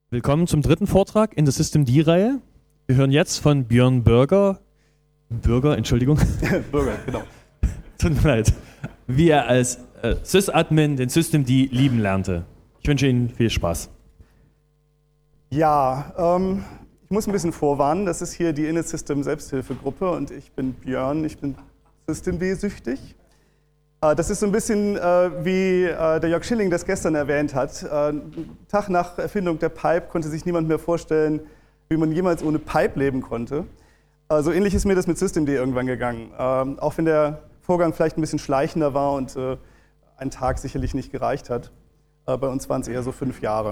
Willkommen zum dritten Vortrag in der Systemd-Reihe. Wir hören jetzt von Björn Bürger, Entschuldigung. Bürger, genau. Tut mir leid. Wie er als Sysadmin den Systemd lieben lernte. Ich wünsche Ihnen viel Spaß. Ja, ich muss ein bisschen vorwarnen. Das ist hier die Init System Selbsthilfegruppe und ich bin Björn, ich bin Systemd-süchtig. Das ist so ein bisschen wie der Jörg Schilling das gestern erwähnt hat. Tag nach Erfindung der Pipe konnte sich niemand mehr vorstellen, wie man jemals ohne Pipe leben konnte. So ähnlich ist mir das mit Systemd irgendwann gegangen. Auch wenn der Vorgang vielleicht ein bisschen schleichender war und ein Tag sicherlich nicht gereicht hat. Bei uns waren es eher so 5 Jahre.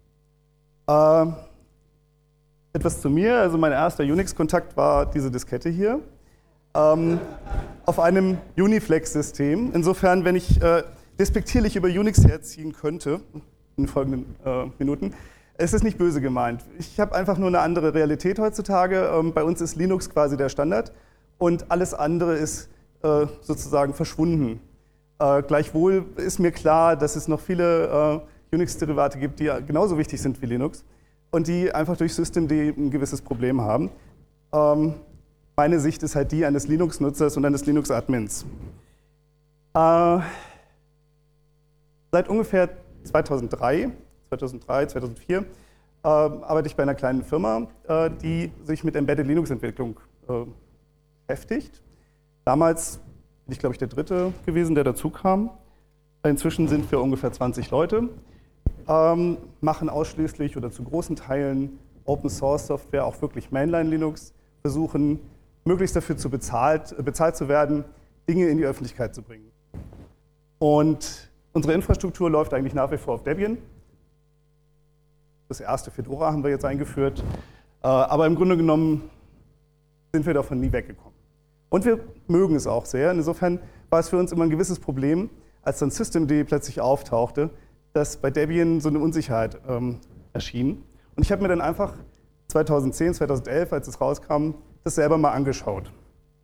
Etwas zu mir, also mein erster Unix-Kontakt war diese Diskette hier. Auf einem Uniflex-System. Insofern, wenn ich despektierlich über Unix herziehen könnte, in den folgenden Minuten, es ist nicht böse gemeint. Ich habe einfach nur eine andere Realität heutzutage. Bei uns ist Linux quasi der Standard und alles andere ist sozusagen verschwunden. Gleichwohl ist mir klar, dass es noch viele Unix-Derivate gibt, die genauso wichtig sind wie Linux und die einfach durch Systemd ein gewisses Problem haben. Meine Sicht ist halt die eines Linux-Nutzers und eines Linux-Admins. Seit ungefähr 2003, 2004 arbeite ich bei einer kleinen Firma, die sich mit Embedded Linux-Entwicklung beschäftigt. Damals bin ich, glaube ich, der dritte gewesen, der dazu kam. Inzwischen sind wir ungefähr 20 Leute, machen ausschließlich oder zu großen Teilen Open-Source-Software, auch wirklich Mainline-Linux, versuchen möglichst dafür bezahlt zu werden, Dinge in die Öffentlichkeit zu bringen. Und unsere Infrastruktur läuft eigentlich nach wie vor auf Debian. Das erste Fedora haben wir jetzt eingeführt, aber im Grunde genommen sind wir davon nie weggekommen. Und wir mögen es auch sehr. Insofern war es für uns immer ein gewisses Problem, als dann Systemd plötzlich auftauchte, dass bei Debian so eine Unsicherheit erschien. Und ich habe mir dann einfach 2010, 2011, als es rauskam, das selber mal angeschaut.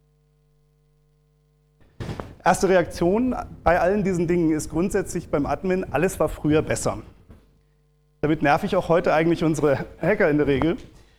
Erste Reaktion bei allen diesen Dingen ist grundsätzlich beim Admin, alles war früher besser. Damit nerv ich auch heute eigentlich unsere Hacker in der Regel.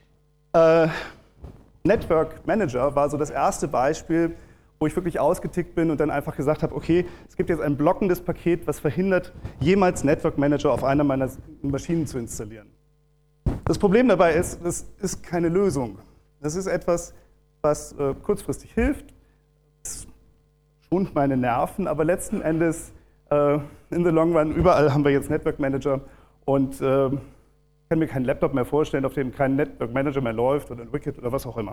Network Manager war so das erste Beispiel, wo ich wirklich ausgetickt bin und dann einfach gesagt habe, okay, es gibt jetzt ein blockendes Paket, was verhindert, jemals Network Manager auf einer meiner Maschinen zu installieren. Das Problem dabei ist, das ist keine Lösung. Das ist etwas, was kurzfristig hilft, es schont meine Nerven, aber letzten Endes, in the long run, überall haben wir jetzt Network Manager und ich kann mir keinen Laptop mehr vorstellen, auf dem kein Network Manager mehr läuft oder ein Wicket oder was auch immer.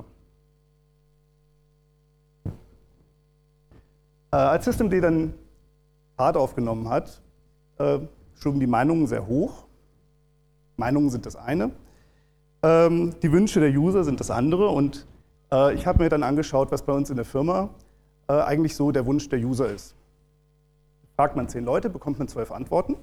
Als Systemd dann Fahrt aufgenommen hat, schlugen die Meinungen sehr hoch. Meinungen sind das eine. Die Wünsche der User sind das andere und ich habe mir dann angeschaut, was bei uns in der Firma eigentlich so der Wunsch der User ist. Fragt man 10 Leute, bekommt man 12 Antworten.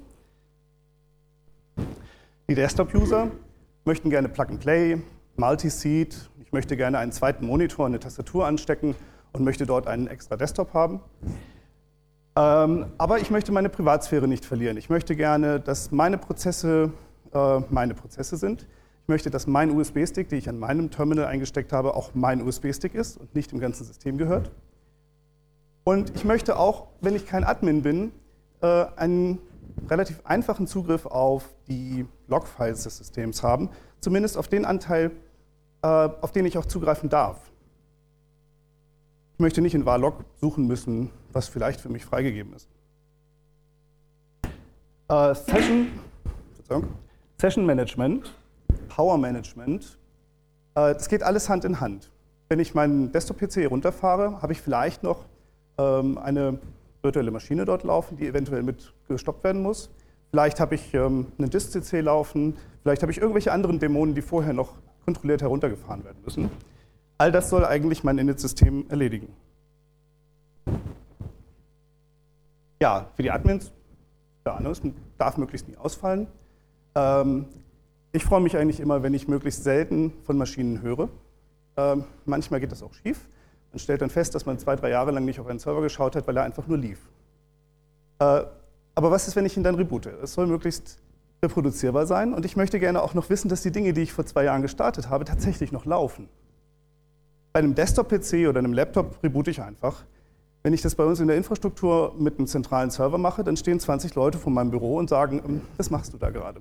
Die Desktop-User möchten gerne Plug-and-Play, Multi-Seat, ich möchte gerne einen zweiten Monitor, eine Tastatur anstecken und möchte dort einen extra Desktop haben. Aber ich möchte meine Privatsphäre nicht verlieren. Ich möchte gerne, dass meine Prozesse sind. Ich möchte, dass mein USB-Stick, den ich an meinem Terminal eingesteckt habe, auch mein USB-Stick ist und nicht im ganzen System gehört. Und ich möchte auch, wenn ich kein Admin bin, einen relativ einfachen Zugriff auf die Logfiles des Systems haben, zumindest auf den Anteil, auf den ich auch zugreifen darf. Ich möchte nicht in var-log suchen müssen, was vielleicht für mich freigegeben ist. Session Management, Power Management, das geht alles Hand in Hand. Wenn ich meinen Desktop-PC runterfahre, habe ich vielleicht noch eine virtuelle Maschine dort laufen, die eventuell mit gestoppt werden muss. Vielleicht habe ich einen Disk-CC laufen, vielleicht habe ich irgendwelche anderen Dämonen, die vorher noch kontrolliert heruntergefahren werden müssen. All das soll eigentlich mein Init-System erledigen. Ja, für die Admins, es darf möglichst nie ausfallen. Ich freue mich eigentlich immer, wenn ich möglichst selten von Maschinen höre. Manchmal geht das auch schief. Man stellt dann fest, dass man 2, 3 Jahre lang nicht auf einen Server geschaut hat, weil er einfach nur lief. Aber was ist, wenn ich ihn dann reboote? Es soll möglichst reproduzierbar sein und ich möchte gerne auch noch wissen, dass die Dinge, die ich vor 2 Jahren gestartet habe, tatsächlich noch laufen. Bei einem Desktop-PC oder einem Laptop reboote ich einfach. Wenn ich das bei uns in der Infrastruktur mit einem zentralen Server mache, dann stehen 20 Leute vor meinem Büro und sagen, was machst du da gerade?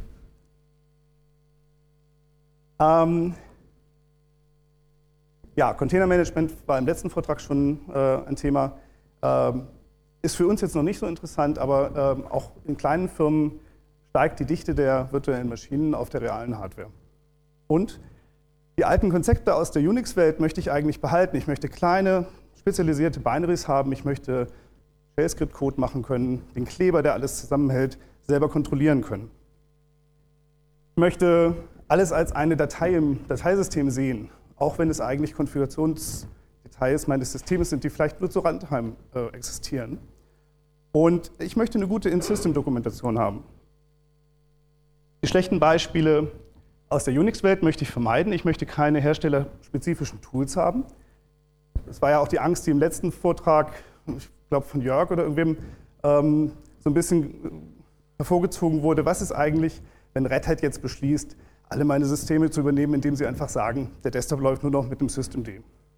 Ja, Containermanagement war im letzten Vortrag schon ein Thema. Ist für uns jetzt noch nicht so interessant, aber auch in kleinen Firmen steigt die Dichte der virtuellen Maschinen auf der realen Hardware. Und die alten Konzepte aus der Unix-Welt möchte ich eigentlich behalten. Ich möchte kleine, spezialisierte Binaries haben. Ich möchte Shell-Script-Code machen können, den Kleber, der alles zusammenhält, selber kontrollieren können. Ich möchte alles als eine Datei im Dateisystem sehen, auch wenn es eigentlich Konfigurationsdetails meines Systems sind, die vielleicht nur zur Runtime existieren. Und ich möchte eine gute In-System-Dokumentation haben. Die schlechten Beispiele aus der Unix-Welt möchte ich vermeiden. Ich möchte keine herstellerspezifischen Tools haben. Das war ja auch die Angst, die im letzten Vortrag, ich glaube von Jörg oder irgendwem, so ein bisschen hervorgezogen wurde. Was ist eigentlich, wenn Red Hat jetzt beschließt, alle meine Systeme zu übernehmen, indem sie einfach sagen, der Desktop läuft nur noch mit dem Systemd.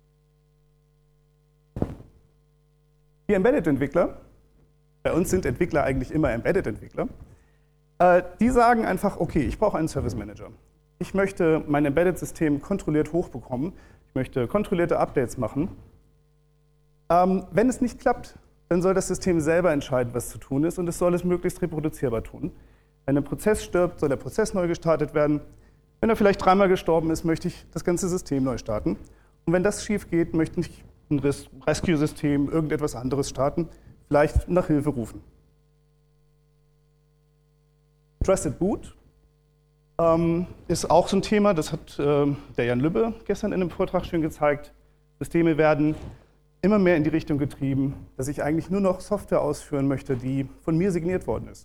Die Embedded-Entwickler, bei uns sind Entwickler eigentlich immer Embedded-Entwickler, die sagen einfach, okay, ich brauche einen Service Manager. Ich möchte mein Embedded-System kontrolliert hochbekommen. Ich möchte kontrollierte Updates machen. Wenn es nicht klappt, dann soll das System selber entscheiden, was zu tun ist und es soll es möglichst reproduzierbar tun. Wenn ein Prozess stirbt, soll der Prozess neu gestartet werden. Wenn er vielleicht 3-mal gestorben ist, möchte ich das ganze System neu starten. Und wenn das schief geht, möchte ich ein Rescue-System, irgendetwas anderes starten, vielleicht nach Hilfe rufen. Trusted Boot ist auch so ein Thema, das hat der Jan Lübbe gestern in einem Vortrag schön gezeigt. Systeme werden immer mehr in die Richtung getrieben, dass ich eigentlich nur noch Software ausführen möchte, die von mir signiert worden ist.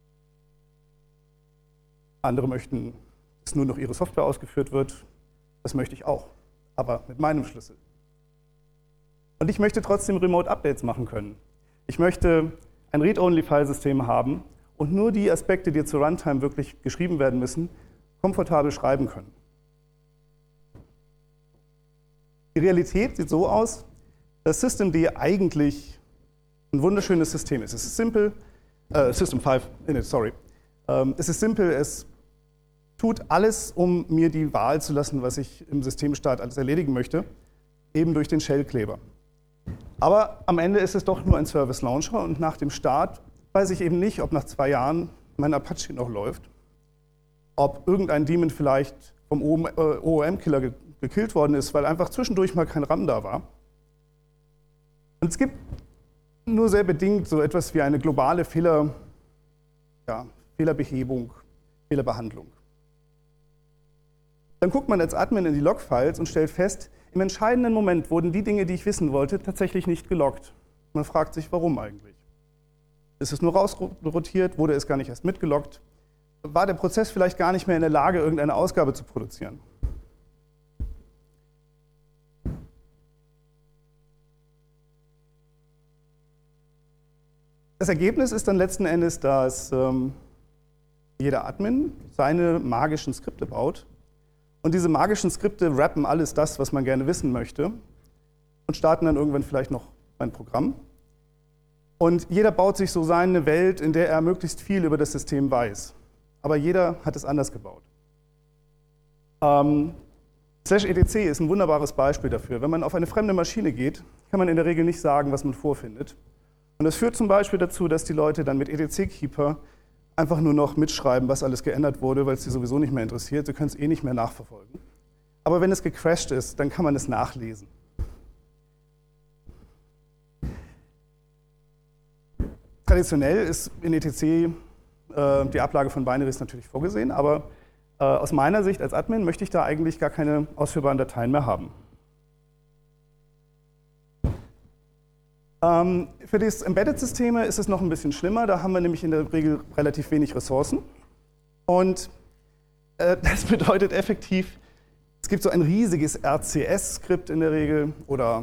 Andere möchten, dass nur noch ihre Software ausgeführt wird. Das möchte ich auch, aber mit meinem Schlüssel. Und ich möchte trotzdem Remote-Updates machen können. Ich möchte ein Read-Only-File-System haben und nur die Aspekte, die zur Runtime wirklich geschrieben werden müssen, komfortabel schreiben können. Die Realität sieht so aus, dass Systemd eigentlich ein wunderschönes System ist. Es ist simpel, System 5 Init, sorry. Es ist simpel, es tut alles, um mir die Wahl zu lassen, was ich im Systemstart alles erledigen möchte, eben durch den Shell-Kleber. Aber am Ende ist es doch nur ein Service-Launcher und nach dem Start weiß ich eben nicht, ob nach 2 Jahren mein Apache noch läuft, ob irgendein Daemon vielleicht vom OOM-Killer gekillt worden ist, weil einfach zwischendurch mal kein RAM da war. Und es gibt nur sehr bedingt so etwas wie eine globale Fehlerbehebung, Fehlerbehandlung. Dann guckt man als Admin in die Logfiles und stellt fest, im entscheidenden Moment wurden die Dinge, die ich wissen wollte, tatsächlich nicht geloggt. Man fragt sich, warum eigentlich? Ist es nur rausrotiert? Wurde es gar nicht erst mitgeloggt? War der Prozess vielleicht gar nicht mehr in der Lage, irgendeine Ausgabe zu produzieren? Das Ergebnis ist dann letzten Endes, dass jeder Admin seine magischen Skripte baut. Und diese magischen Skripte wrappen alles das, was man gerne wissen möchte und starten dann irgendwann vielleicht noch ein Programm. Und jeder baut sich so seine Welt, in der er möglichst viel über das System weiß. Aber jeder hat es anders gebaut. /etc ist ein wunderbares Beispiel dafür. Wenn man auf eine fremde Maschine geht, kann man in der Regel nicht sagen, was man vorfindet. Und das führt zum Beispiel dazu, dass die Leute dann mit etc-Keeper einfach nur noch mitschreiben, was alles geändert wurde, weil es sie sowieso nicht mehr interessiert. Sie können es eh nicht mehr nachverfolgen. Aber wenn es gecrashed ist, dann kann man es nachlesen. Traditionell ist in etc die Ablage von Binaries natürlich vorgesehen, aber aus meiner Sicht als Admin möchte ich da eigentlich gar keine ausführbaren Dateien mehr haben. Für die Embedded-Systeme ist es noch ein bisschen schlimmer, da haben wir nämlich in der Regel relativ wenig Ressourcen. Und das bedeutet effektiv, es gibt so ein riesiges RCS-Skript in der Regel oder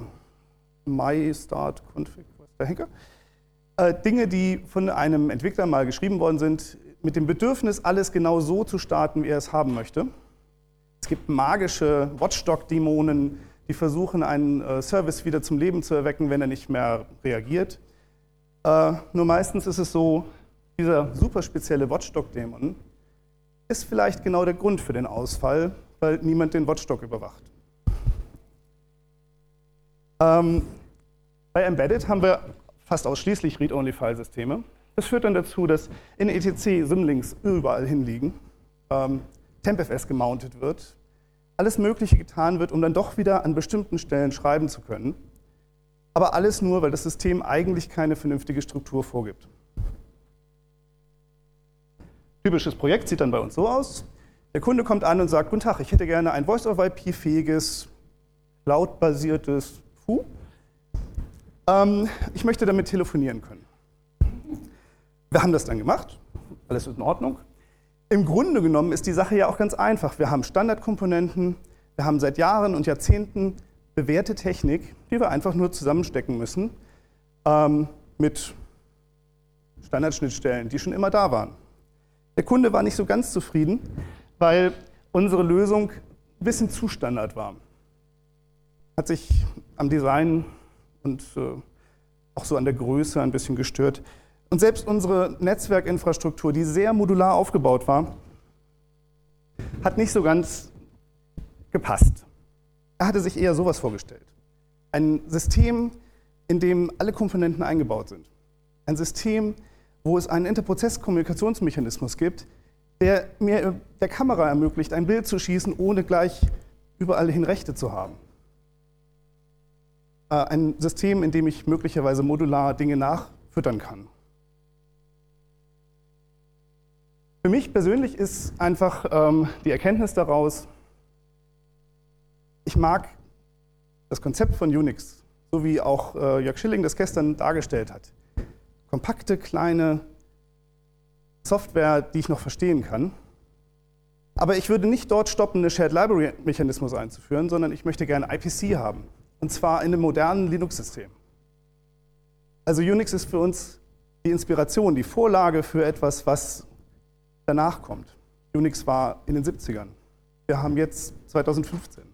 MyStartConfig, was der Henker. Dinge, die von einem Entwickler mal geschrieben worden sind, mit dem Bedürfnis, alles genau so zu starten, wie er es haben möchte. Es gibt magische Watchdog-Dämonen, die versuchen, einen Service wieder zum Leben zu erwecken, wenn er nicht mehr reagiert. Nur meistens ist es so, dieser super spezielle Watchdog-Dämon ist vielleicht genau der Grund für den Ausfall, weil niemand den Watchdog überwacht. Bei Embedded haben wir fast ausschließlich Read-Only-File-Systeme. Das führt dann dazu, dass in etc Symlinks überall hinliegen, TempFS gemountet wird, alles Mögliche getan wird, um dann doch wieder an bestimmten Stellen schreiben zu können. Aber alles nur, weil das System eigentlich keine vernünftige Struktur vorgibt. Typisches Projekt sieht dann bei uns so aus. Der Kunde kommt an und sagt, guten Tag, ich hätte gerne ein Voice-over-IP-fähiges, Cloud-basiertes FU. Ich möchte damit telefonieren können. Wir haben das dann gemacht, alles ist in Ordnung. Im Grunde genommen ist die Sache ja auch ganz einfach. Wir haben Standardkomponenten, wir haben seit Jahren und Jahrzehnten bewährte Technik, die wir einfach nur zusammenstecken müssen mit Standardschnittstellen, die schon immer da waren. Der Kunde war nicht so ganz zufrieden, weil unsere Lösung ein bisschen zu Standard war. Hat sich am Design und auch so an der Größe ein bisschen gestört. Und selbst unsere Netzwerkinfrastruktur, die sehr modular aufgebaut war, hat nicht so ganz gepasst. Er hatte sich eher sowas vorgestellt. Ein System, in dem alle Komponenten eingebaut sind. Ein System, wo es einen Interprozess-Kommunikationsmechanismus gibt, der mir der Kamera ermöglicht, ein Bild zu schießen, ohne gleich überall hin Rechte zu haben. Ein System, in dem ich möglicherweise modular Dinge nachfüttern kann. Für mich persönlich ist einfach die Erkenntnis daraus, ich mag das Konzept von Unix, so wie auch Jörg Schilling das gestern dargestellt hat. Kompakte, kleine Software, die ich noch verstehen kann. Aber ich würde nicht dort stoppen, einen Shared Library-Mechanismus einzuführen, sondern ich möchte gerne IPC haben. Und zwar in einem modernen Linux-System. Also Unix ist für uns die Inspiration, die Vorlage für etwas, was danach kommt. Unix war in den 70ern. Wir haben jetzt 2015.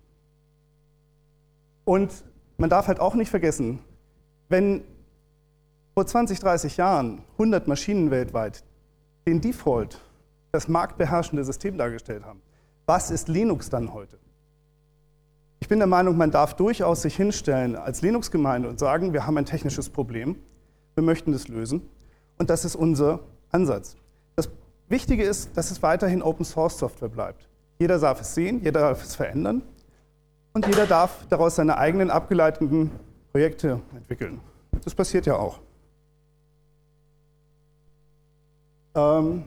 Und man darf halt auch nicht vergessen, wenn vor 20, 30 Jahren 100 Maschinen weltweit den Default, das marktbeherrschende System dargestellt haben, was ist Linux dann heute? Ich bin der Meinung, man darf durchaus sich hinstellen als Linux-Gemeinde und sagen, wir haben ein technisches Problem, wir möchten das lösen und das ist unser Ansatz. Das Wichtige ist, dass es weiterhin Open-Source-Software bleibt. Jeder darf es sehen, jeder darf es verändern und jeder darf daraus seine eigenen abgeleiteten Projekte entwickeln. Das passiert ja auch. Wenn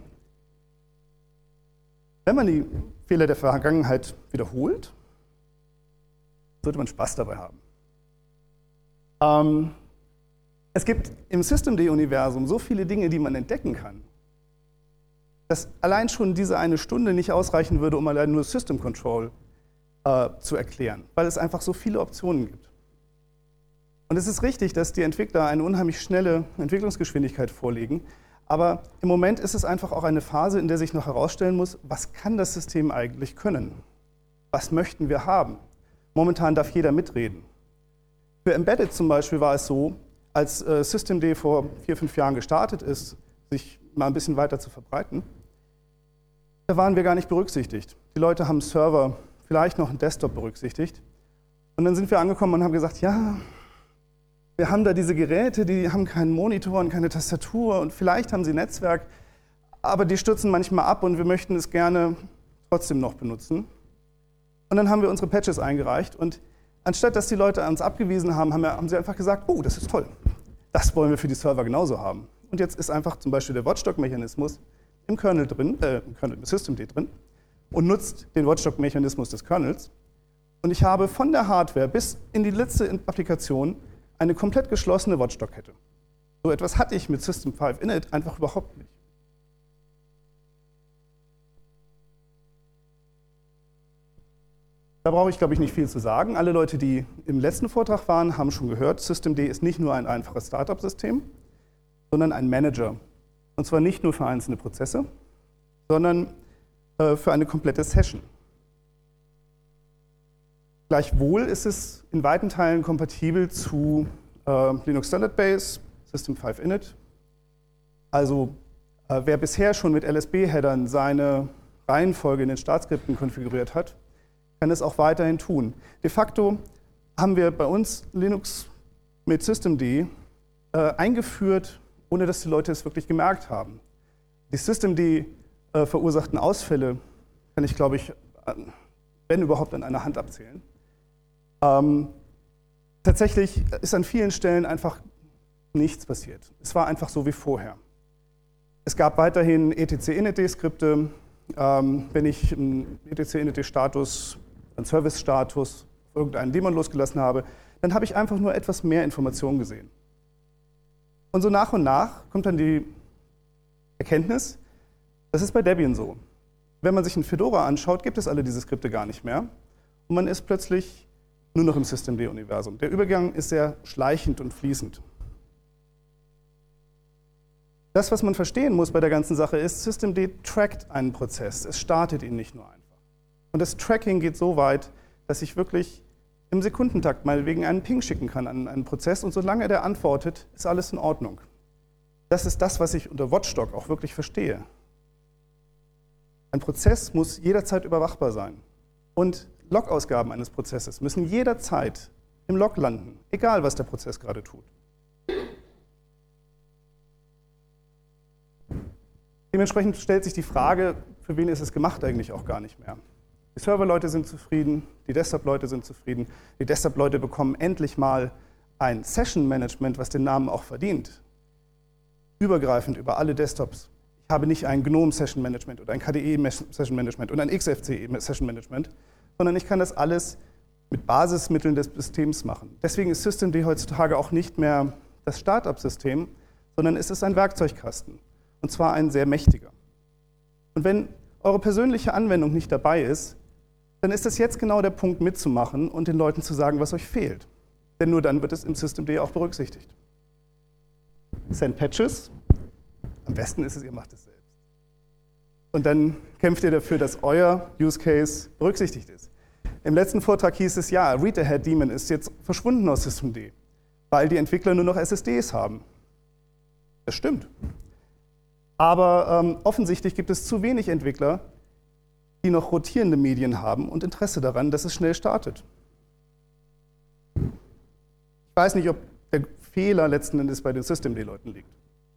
man die Fehler der Vergangenheit wiederholt, sollte man Spaß dabei haben. Es gibt im Systemd-Universum so viele Dinge, die man entdecken kann, dass allein schon diese eine Stunde nicht ausreichen würde, um allein nur System Control zu erklären, weil es einfach so viele Optionen gibt. Und es ist richtig, dass die Entwickler eine unheimlich schnelle Entwicklungsgeschwindigkeit vorlegen, aber im Moment ist es einfach auch eine Phase, in der sich noch herausstellen muss, was kann das System eigentlich können? Was möchten wir haben? Momentan darf jeder mitreden. Für Embedded zum Beispiel war es so, als Systemd vor 4, 5 Jahren gestartet ist, sich mal ein bisschen weiter zu verbreiten, da waren wir gar nicht berücksichtigt. Die Leute haben Server, vielleicht noch einen Desktop berücksichtigt. Und dann sind wir angekommen und haben gesagt, ja, wir haben da diese Geräte, die haben keinen Monitor und keine Tastatur und vielleicht haben sie Netzwerk, aber die stürzen manchmal ab und wir möchten es gerne trotzdem noch benutzen. Und dann haben wir unsere Patches eingereicht und anstatt dass die Leute uns abgewiesen haben, haben sie einfach gesagt, oh, das ist toll, das wollen wir für die Server genauso haben. Und jetzt ist einfach zum Beispiel der Watchdog-Mechanismus im Kernel drin, im Systemd drin und nutzt den Watchdog-Mechanismus des Kernels. Und ich habe von der Hardware bis in die letzte Applikation eine komplett geschlossene Watchdog-Kette. So etwas hatte ich mit System 5 Init einfach überhaupt nicht. Da brauche ich, glaube ich, nicht viel zu sagen. Alle Leute, die im letzten Vortrag waren, haben schon gehört, Systemd ist nicht nur ein einfaches Startup-System, sondern ein Manager. Und zwar nicht nur für einzelne Prozesse, sondern für eine komplette Session. Gleichwohl ist es in weiten Teilen kompatibel zu Linux Standard Base, System 5 Init. Also wer bisher schon mit LSB-Headern seine Reihenfolge in den Startskripten konfiguriert hat, kann es auch weiterhin tun. De facto haben wir bei uns Linux mit Systemd eingeführt, ohne dass die Leute es wirklich gemerkt haben. Die Systemd verursachten Ausfälle kann ich, glaube ich, wenn überhaupt an einer Hand abzählen. Tatsächlich ist an vielen Stellen einfach nichts passiert. Es war einfach so wie vorher. Es gab weiterhin etc-init-Skripte. Wenn ich einen etc-init-Status, einen Service-Status auf irgendeinen Daemon losgelassen habe, dann habe ich einfach nur etwas mehr Informationen gesehen. Und so nach und nach kommt dann die Erkenntnis, das ist bei Debian so. Wenn man sich einen Fedora anschaut, gibt es alle diese Skripte gar nicht mehr. Und man ist plötzlich nur noch im Systemd-Universum. Der Übergang ist sehr schleichend und fließend. Das, was man verstehen muss bei der ganzen Sache, ist, Systemd trackt einen Prozess. Es startet ihn nicht nur einfach. Und das Tracking geht so weit, dass ich wirklich im Sekundentakt meinetwegen einen Ping schicken kann an einen Prozess und solange der antwortet, ist alles in Ordnung. Das ist das, was ich unter Watchdog auch wirklich verstehe. Ein Prozess muss jederzeit überwachbar sein. Und Logausgaben eines Prozesses müssen jederzeit im Log landen, egal was der Prozess gerade tut. Dementsprechend stellt sich die Frage, für wen ist es gemacht, eigentlich auch gar nicht mehr. Die Server-Leute sind zufrieden, die Desktop-Leute sind zufrieden. Die Desktop-Leute bekommen endlich mal ein Session-Management, was den Namen auch verdient. Übergreifend über alle Desktops. Ich habe nicht ein GNOME Session Management oder ein KDE Session Management und ein XFCE Session Management, sondern ich kann das alles mit Basismitteln des Systems machen. Deswegen ist Systemd heutzutage auch nicht mehr das Startup-System, sondern es ist ein Werkzeugkasten. Und zwar ein sehr mächtiger. Und wenn eure persönliche Anwendung nicht dabei ist, dann ist das jetzt genau der Punkt mitzumachen und den Leuten zu sagen, was euch fehlt. Denn nur dann wird es im Systemd auch berücksichtigt. Send Patches. Am besten ist es, ihr macht es selbst. Und dann kämpft ihr dafür, dass euer Use Case berücksichtigt ist. Im letzten Vortrag hieß es, ja, Read-Ahead Daemon ist jetzt verschwunden aus Systemd, weil die Entwickler nur noch SSDs haben. Das stimmt. Aber offensichtlich gibt es zu wenig Entwickler, die noch rotierende Medien haben und Interesse daran, dass es schnell startet. Ich weiß nicht, ob der Fehler letzten Endes bei den Systemd-Leuten liegt.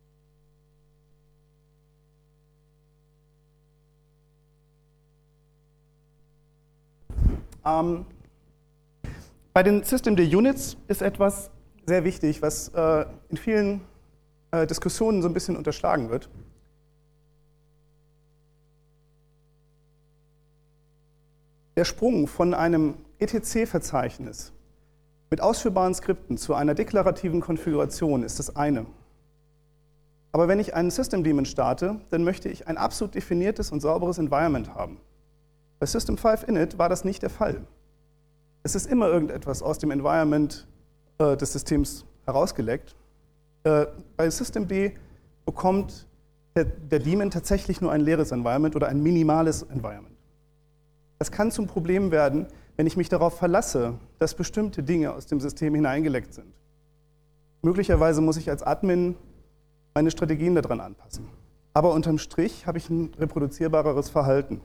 Bei den Systemd-Units ist etwas sehr wichtig, was in vielen Diskussionen so ein bisschen unterschlagen wird. Der Sprung von einem etc-Verzeichnis mit ausführbaren Skripten zu einer deklarativen Konfiguration ist das eine. Aber wenn ich einen Systemd starte, dann möchte ich ein absolut definiertes und sauberes Environment haben. Bei System 5 Init war das nicht der Fall. Es ist immer irgendetwas aus dem Environment des Systems herausgeleckt. Bei Systemd bekommt der Daemon tatsächlich nur ein leeres Environment oder ein minimales Environment. Das kann zum Problem werden, wenn ich mich darauf verlasse, dass bestimmte Dinge aus dem System hineingeleckt sind. Möglicherweise muss ich als Admin meine Strategien daran anpassen. Aber unterm Strich habe ich ein reproduzierbareres Verhalten.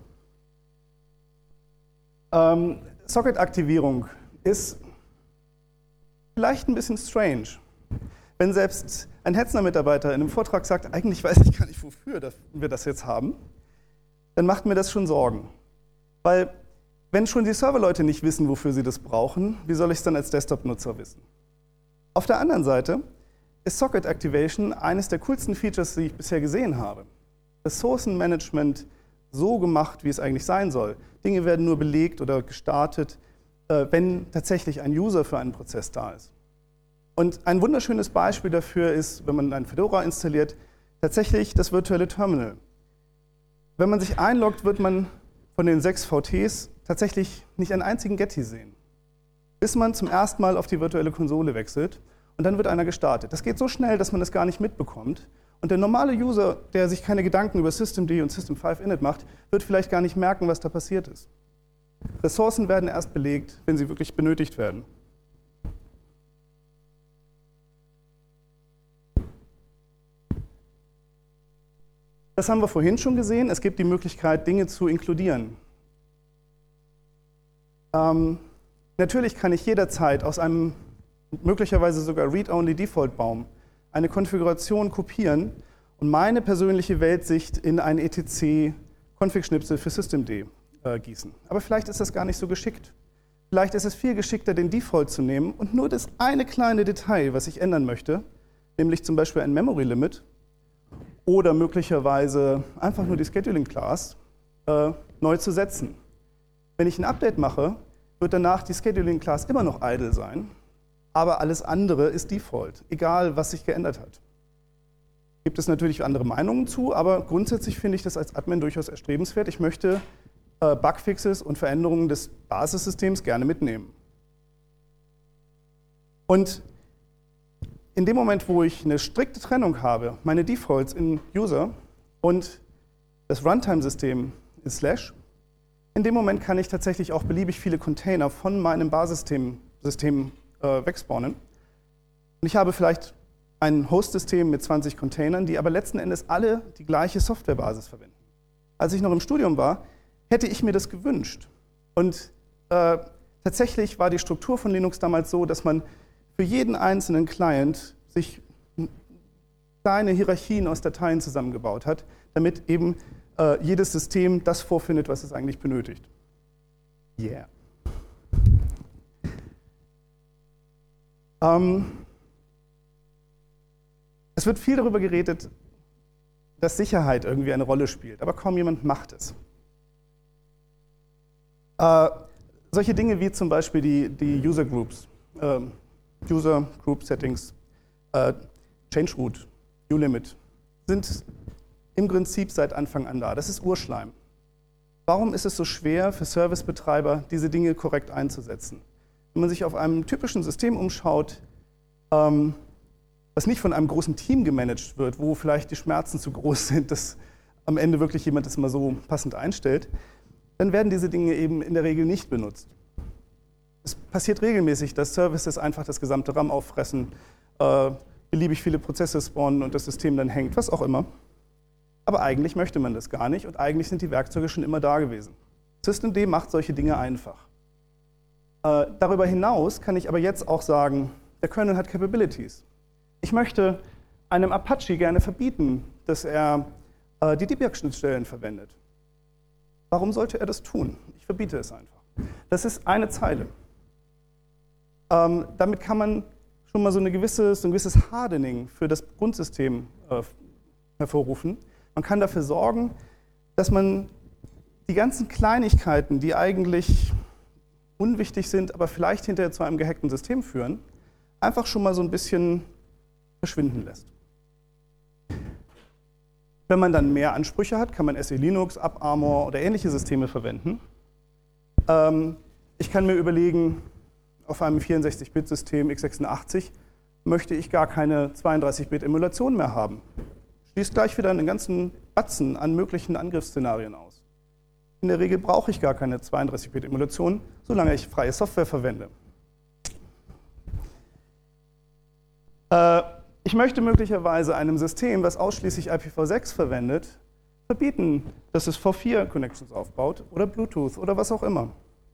Socket-Aktivierung ist vielleicht ein bisschen strange. Wenn selbst ein Hetzner-Mitarbeiter in einem Vortrag sagt, eigentlich weiß ich gar nicht, wofür wir das jetzt haben, dann macht mir das schon Sorgen. Weil wenn schon die Serverleute nicht wissen, wofür sie das brauchen, wie soll ich es dann als Desktop-Nutzer wissen? Auf der anderen Seite ist Socket Activation eines der coolsten Features, die ich bisher gesehen habe. Ressourcenmanagement so gemacht, wie es eigentlich sein soll. Dinge werden nur belegt oder gestartet, wenn tatsächlich ein User für einen Prozess da ist. Und ein wunderschönes Beispiel dafür ist, wenn man ein Fedora installiert, tatsächlich das virtuelle Terminal. Wenn man sich einloggt, wird man von den 6 VTs tatsächlich nicht einen einzigen Getty sehen. Bis man zum ersten Mal auf die virtuelle Konsole wechselt und dann wird einer gestartet. Das geht so schnell, dass man das gar nicht mitbekommt. Und der normale User, der sich keine Gedanken über Systemd und System5 Init macht, wird vielleicht gar nicht merken, was da passiert ist. Ressourcen werden erst belegt, wenn sie wirklich benötigt werden. Das haben wir vorhin schon gesehen. Es gibt die Möglichkeit, Dinge zu inkludieren. Natürlich kann ich jederzeit aus einem möglicherweise sogar Read-Only-Default-Baum eine Konfiguration kopieren und meine persönliche Weltsicht in ein etc-Config-Schnipsel für Systemd gießen. Aber vielleicht ist das gar nicht so geschickt. Vielleicht ist es viel geschickter, den Default zu nehmen und nur das eine kleine Detail, was ich ändern möchte, nämlich zum Beispiel ein Memory Limit oder möglicherweise einfach nur die Scheduling Class, neu zu setzen. Wenn ich ein Update mache, wird danach die Scheduling Class immer noch idle sein, aber alles andere ist Default, egal was sich geändert hat. Gibt es natürlich andere Meinungen zu, aber grundsätzlich finde ich das als Admin durchaus erstrebenswert. Ich möchte Bugfixes und Veränderungen des Basissystems gerne mitnehmen. Und in dem Moment, wo ich eine strikte Trennung habe, meine Defaults in User und das Runtime-System in Slash, in dem Moment kann ich tatsächlich auch beliebig viele Container von meinem Basissystem wegspawnen. Und ich habe vielleicht ein Host-System mit 20 Containern, die aber letzten Endes alle die gleiche Softwarebasis verwenden. Als ich noch im Studium war, hätte ich mir das gewünscht. Und tatsächlich war die Struktur von Linux damals so, dass man für jeden einzelnen Client sich kleine Hierarchien aus Dateien zusammengebaut hat, damit eben jedes System das vorfindet, was es eigentlich benötigt. Yeah. Es wird viel darüber geredet, dass Sicherheit irgendwie eine Rolle spielt, aber kaum jemand macht es. Solche Dinge wie zum Beispiel die User Groups, User Group Settings, Change Root, uLimit, sind im Prinzip seit Anfang an da. Das ist Urschleim. Warum ist es so schwer für Servicebetreiber, diese Dinge korrekt einzusetzen? Wenn man sich auf einem typischen System umschaut, was nicht von einem großen Team gemanagt wird, wo vielleicht die Schmerzen zu groß sind, dass am Ende wirklich jemand das mal so passend einstellt, dann werden diese Dinge eben in der Regel nicht benutzt. Es passiert regelmäßig, dass Services einfach das gesamte RAM auffressen, beliebig viele Prozesse spawnen und das System dann hängt, was auch immer. Aber eigentlich möchte man das gar nicht und eigentlich sind die Werkzeuge schon immer da gewesen. Systemd macht solche Dinge einfach. Darüber hinaus kann ich aber jetzt auch sagen, der Kernel hat Capabilities. Ich möchte einem Apache gerne verbieten, dass er die Debug-Schnittstellen verwendet. Warum sollte er das tun? Ich verbiete es einfach. Das ist eine Zeile. Damit kann man schon mal so ein gewisses Hardening für das Grundsystem hervorrufen. Man kann dafür sorgen, dass man die ganzen Kleinigkeiten, die eigentlich unwichtig sind, aber vielleicht hinterher zu einem gehackten System führen, einfach schon mal so ein bisschen verschwinden lässt. Wenn man dann mehr Ansprüche hat, kann man SE Linux, AppArmor oder ähnliche Systeme verwenden. Ich kann mir überlegen, auf einem 64-Bit-System x86 möchte ich gar keine 32-Bit-Emulation mehr haben. Schließt gleich wieder einen ganzen Batzen an möglichen Angriffsszenarien aus. In der Regel brauche ich gar keine 32-Bit-Emulation, solange ich freie Software verwende. Ich möchte möglicherweise einem System, was ausschließlich IPv6 verwendet, verbieten, dass es V4-Connections aufbaut oder Bluetooth oder was auch immer.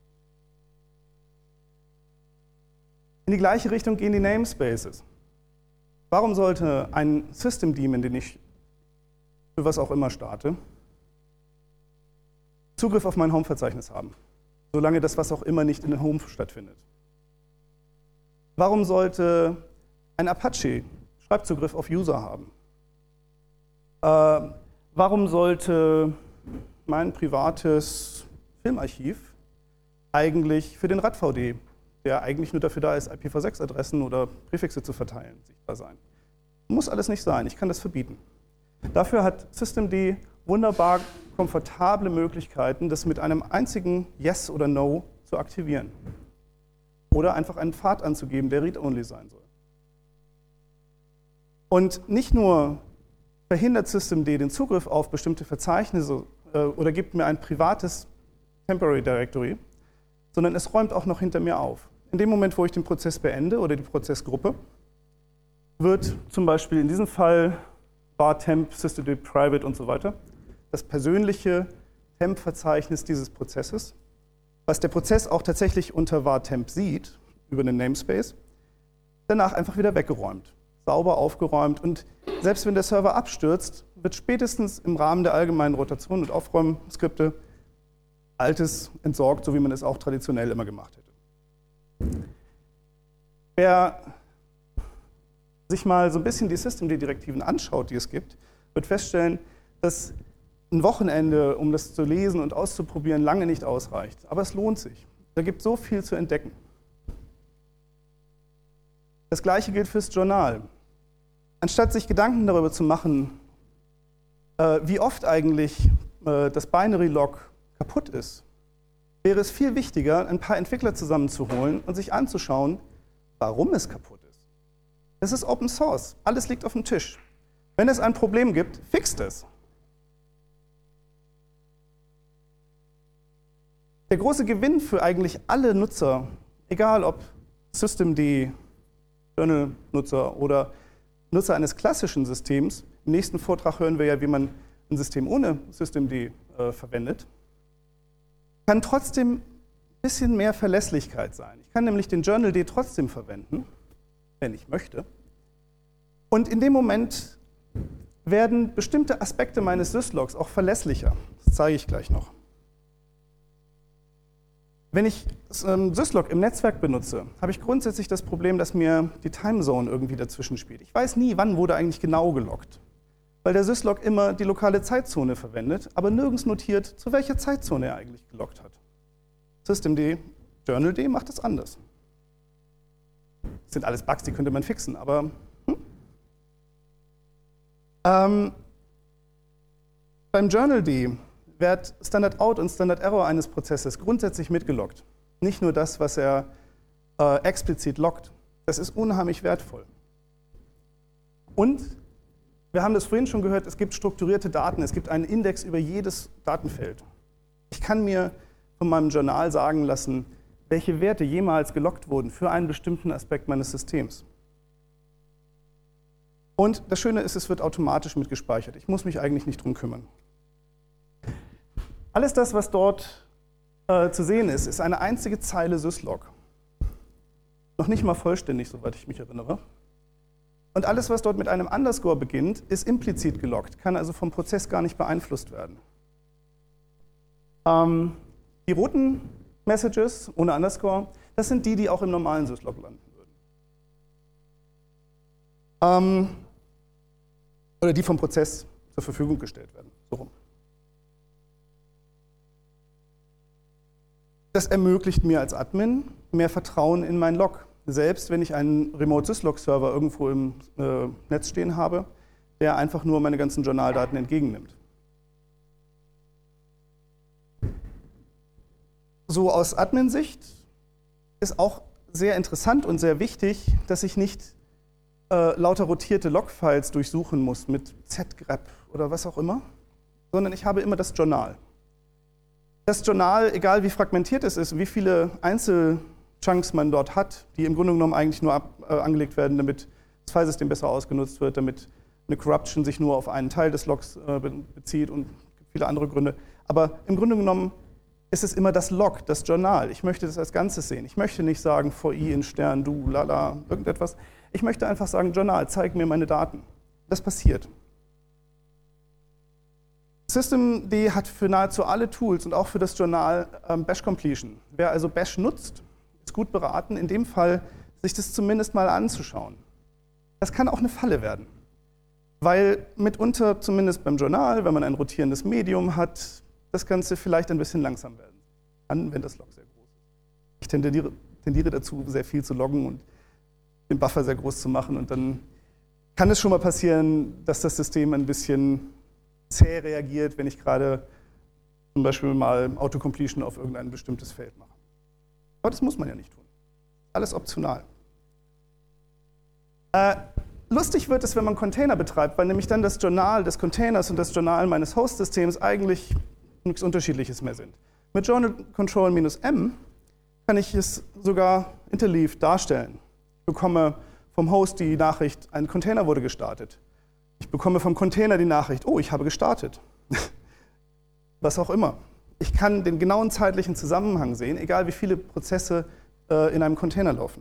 In die gleiche Richtung gehen die Namespaces. Warum sollte ein System-Daemon, den ich für was auch immer starte, Zugriff auf mein Home-Verzeichnis haben, solange das was auch immer nicht in den Home stattfindet? Warum sollte ein Apache Schreibzugriff auf User haben? Warum sollte mein privates Filmarchiv eigentlich für den RAD-VD, der eigentlich nur dafür da ist, IPv6-Adressen oder Präfixe zu verteilen, sichtbar sein? Muss alles nicht sein, ich kann das verbieten. Dafür hat Systemd wunderbar komfortable Möglichkeiten, das mit einem einzigen Yes oder No zu aktivieren. Oder einfach einen Pfad anzugeben, der read-only sein soll. Und nicht nur verhindert Systemd den Zugriff auf bestimmte Verzeichnisse oder gibt mir ein privates Temporary Directory, sondern es räumt auch noch hinter mir auf. In dem Moment, wo ich den Prozess beende oder die Prozessgruppe, wird zum Beispiel in diesem Fall var temp, systemd private und so weiter, das persönliche Temp-Verzeichnis dieses Prozesses, was der Prozess auch tatsächlich unter var temp sieht, über einen Namespace, danach einfach wieder weggeräumt, sauber aufgeräumt. Und selbst wenn der Server abstürzt, wird spätestens im Rahmen der allgemeinen Rotation und Aufräumskripte Altes entsorgt, so wie man es auch traditionell immer gemacht hätte. Wer sich mal so ein bisschen die Systemd-Direktiven anschaut, die es gibt, wird feststellen, dass ein Wochenende, um das zu lesen und auszuprobieren, lange nicht ausreicht. Aber es lohnt sich. Da gibt es so viel zu entdecken. Das Gleiche gilt fürs Journal. Anstatt sich Gedanken darüber zu machen, wie oft eigentlich das Binary-Log kaputt ist, wäre es viel wichtiger, ein paar Entwickler zusammenzuholen und sich anzuschauen, warum es kaputt ist. Es ist Open Source, alles liegt auf dem Tisch. Wenn es ein Problem gibt, fixt es. Der große Gewinn für eigentlich alle Nutzer, egal ob Systemd, Journal-Nutzer oder Nutzer eines klassischen Systems, im nächsten Vortrag hören wir ja, wie man ein System ohne Systemd verwendet, kann trotzdem ein bisschen mehr Verlässlichkeit sein. Ich kann nämlich den Journald trotzdem verwenden, wenn ich möchte. Und in dem Moment werden bestimmte Aspekte meines Syslogs auch verlässlicher. Das zeige ich gleich noch. Wenn ich Syslog im Netzwerk benutze, habe ich grundsätzlich das Problem, dass mir die Timezone irgendwie dazwischen spielt. Ich weiß nie, wann wurde eigentlich genau geloggt, weil der Syslog immer die lokale Zeitzone verwendet, aber nirgends notiert, zu welcher Zeitzone er eigentlich geloggt hat. Systemd, Journald macht das anders. Das sind alles Bugs, die könnte man fixen, aber beim Journald wird Standard Out und Standard Error eines Prozesses grundsätzlich mitgeloggt. Nicht nur das, was er explizit loggt. Das ist unheimlich wertvoll. Und wir haben das vorhin schon gehört, es gibt strukturierte Daten, es gibt einen Index über jedes Datenfeld. Ich kann mir von meinem Journal sagen lassen, welche Werte jemals geloggt wurden für einen bestimmten Aspekt meines Systems. Und das Schöne ist, es wird automatisch mitgespeichert. Ich muss mich eigentlich nicht drum kümmern. Alles das, was dort zu sehen ist, ist eine einzige Zeile Syslog. Noch nicht mal vollständig, soweit ich mich erinnere. Und alles, was dort mit einem Underscore beginnt, ist implizit geloggt, kann also vom Prozess gar nicht beeinflusst werden. Die roten Messages ohne Underscore, das sind die, die auch im normalen Syslog landen würden. Oder die vom Prozess zur Verfügung gestellt werden. So rum. Das ermöglicht mir als Admin mehr Vertrauen in mein Log. Selbst wenn ich einen Remote-Syslog-Server irgendwo im Netz stehen habe, der einfach nur meine ganzen Journaldaten entgegennimmt. So aus Admin-Sicht ist auch sehr interessant und sehr wichtig, dass ich nicht lauter rotierte Logfiles durchsuchen muss mit zgrep oder was auch immer, sondern ich habe immer das Journal. Das Journal, egal wie fragmentiert es ist, wie viele Einzelchunks man dort hat, die im Grunde genommen eigentlich nur angelegt werden, damit das Filesystem besser ausgenutzt wird, damit eine Corruption sich nur auf einen Teil des Logs bezieht und viele andere Gründe. Aber im Grunde genommen ist es immer das Log, das Journal. Ich möchte das als Ganzes sehen. Ich möchte nicht sagen, VI in Stern, du, lala, irgendetwas. Ich möchte einfach sagen, Journal, zeig mir meine Daten. Das passiert. Systemd hat für nahezu alle Tools und auch für das Journal Bash Completion. Wer also Bash nutzt, ist gut beraten, in dem Fall sich das zumindest mal anzuschauen. Das kann auch eine Falle werden, weil mitunter, zumindest beim Journal, wenn man ein rotierendes Medium hat, das Ganze vielleicht ein bisschen langsam werden kann, wenn das Log sehr groß ist. Ich tendiere dazu, sehr viel zu loggen und den Buffer sehr groß zu machen. Und dann kann es schon mal passieren, dass das System ein bisschen zäh reagiert, wenn ich gerade zum Beispiel mal Autocompletion auf irgendein bestimmtes Feld mache. Aber das muss man ja nicht tun. Alles optional. lustig wird es, wenn man Container betreibt, weil nämlich dann das Journal des Containers und das Journal meines Host-Systems eigentlich nichts Unterschiedliches mehr sind. Mit Journal Control -m kann ich es sogar interleaved darstellen. Ich bekomme vom Host die Nachricht, ein Container wurde gestartet. Ich bekomme vom Container die Nachricht, oh, ich habe gestartet. Was auch immer. Ich kann den genauen zeitlichen Zusammenhang sehen, egal wie viele Prozesse in einem Container laufen.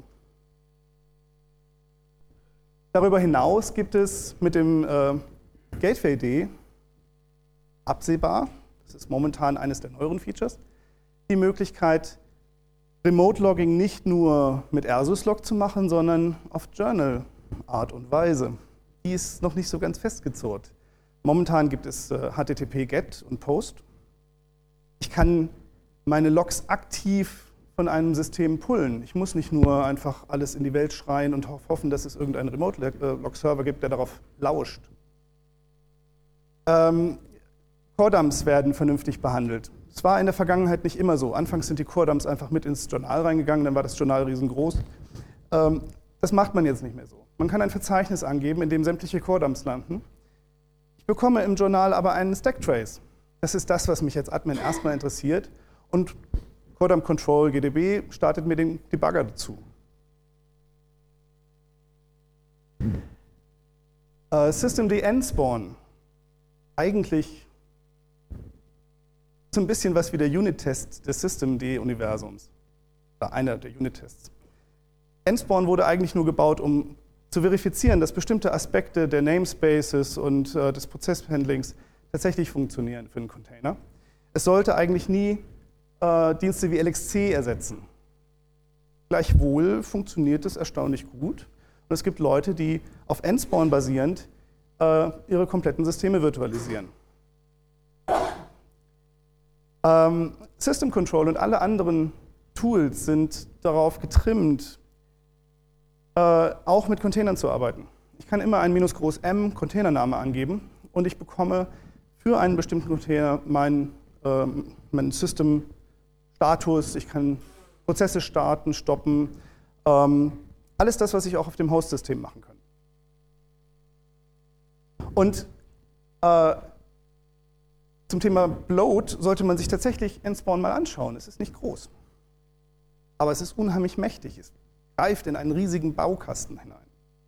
Darüber hinaus gibt es mit dem Gateway-D absehbar, das ist momentan eines der neueren Features, die Möglichkeit, Remote-Logging nicht nur mit RSUS-Log zu machen, sondern auf Journal-Art und Weise. Die ist noch nicht so ganz festgezurrt. Momentan gibt es HTTP-GET und POST. Ich kann meine Logs aktiv von einem System pullen. Ich muss nicht nur einfach alles in die Welt schreien und hoffen, dass es irgendeinen Remote-Log-Server gibt, der darauf lauscht. Core-Dumps werden vernünftig behandelt. Es war in der Vergangenheit nicht immer so. Anfangs sind die Core-Dumps einfach mit ins Journal reingegangen, dann war das Journal riesengroß. Das macht man jetzt nicht mehr so. Man kann ein Verzeichnis angeben, in dem sämtliche Core-Dumps landen. Ich bekomme im Journal aber einen Stack-Trace. Das ist das, was mich als Admin erstmal interessiert. Und Core-Dump Control GDB startet mir den Debugger dazu. Systemd Nspawn. Eigentlich so ein bisschen was wie der Unit-Test des Systemd-Universums. Oder einer der Unit-Tests. Nspawn wurde eigentlich nur gebaut, um zu verifizieren, dass bestimmte Aspekte der Namespaces und des Prozesshandlings tatsächlich funktionieren für einen Container. Es sollte eigentlich nie Dienste wie LXC ersetzen. Gleichwohl funktioniert es erstaunlich gut. Und es gibt Leute, die auf Nspawn basierend ihre kompletten Systeme virtualisieren. System Control und alle anderen Tools sind darauf getrimmt, auch mit Containern zu arbeiten. Ich kann immer einen -M Containername angeben und ich bekomme für einen bestimmten Container meinen System-Status, ich kann Prozesse starten, stoppen, alles das, was ich auch auf dem Host-System machen kann. Und zum Thema Bloat sollte man sich tatsächlich Nspawn mal anschauen. Es ist nicht groß, aber es ist unheimlich mächtig. Es greift in einen riesigen Baukasten hinein.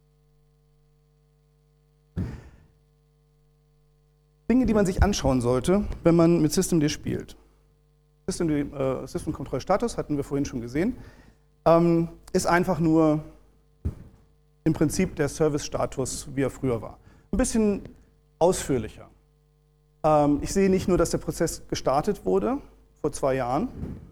Dinge, die man sich anschauen sollte, wenn man mit Systemd spielt. System Control Status hatten wir vorhin schon gesehen, ist einfach nur im Prinzip der Service-Status, wie er früher war. Ein bisschen ausführlicher. Ich sehe nicht nur, dass der Prozess gestartet wurde, vor 2 Jahren,